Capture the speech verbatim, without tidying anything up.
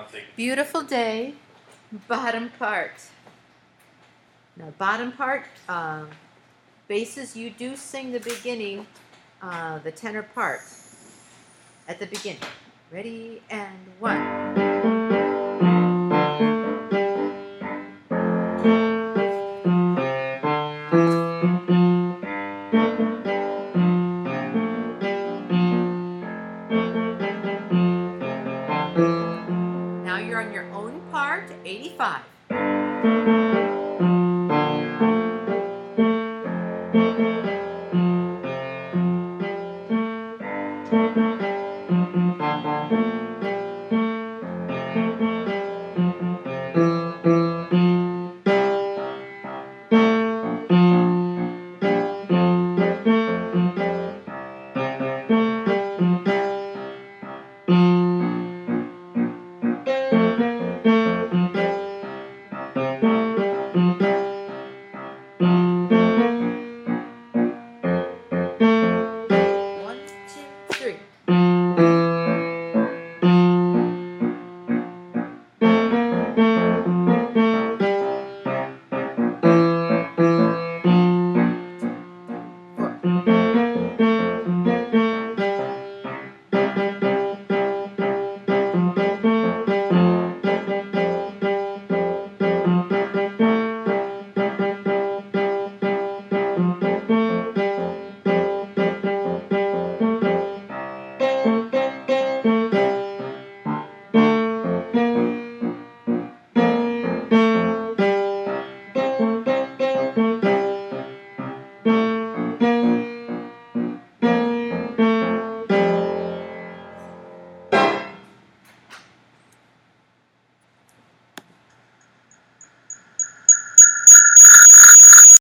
Beautiful day, bottom part. Now, bottom part, uh, basses, you do sing the beginning, uh, the tenor part at the beginning. Ready, and one. Now you're on your own part, eighty-five.